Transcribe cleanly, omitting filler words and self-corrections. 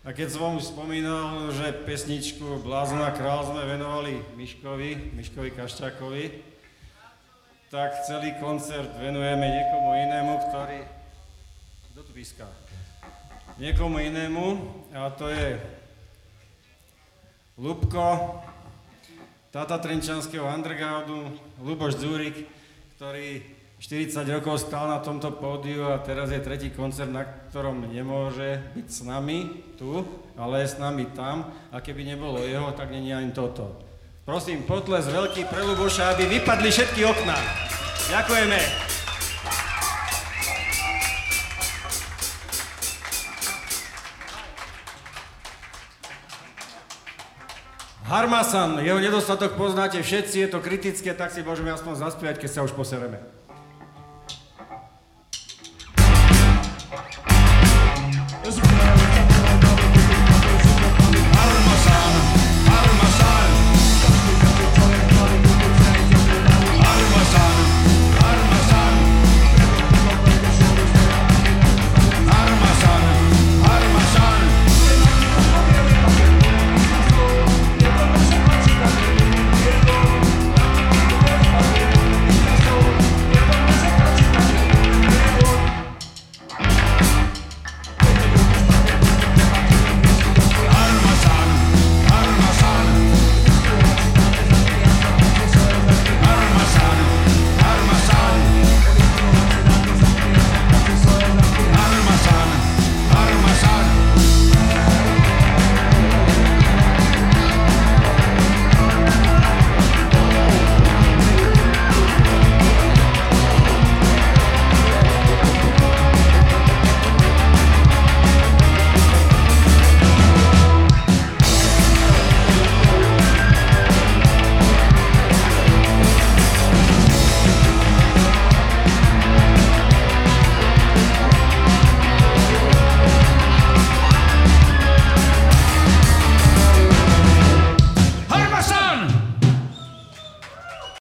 A keď som už spomínal, že pesničku Blázona král sme venovali Miškovi Kaščákovi, tak celý koncert venujeme niekomu inému, ktorý... Kto tu píska? Niekomu inému, a to je Ľubko, táta trenčanského undergroundu, Ľuboš Dzúrik, ktorý 40 rokov stál na tomto pódiu a teraz je tretí koncert, na ktorom nemôže byť s nami tu, ale je s nami tam, a keby nebolo jeho, tak není ani toto. Prosím, potles veľký pre Ľuboša, aby vypadli všetky okná. Ďakujeme. Harmasan, jeho nedostatok poznáte všetci, je to kritické, tak si môžeme aspoň zaspievať, keď sa už posereme.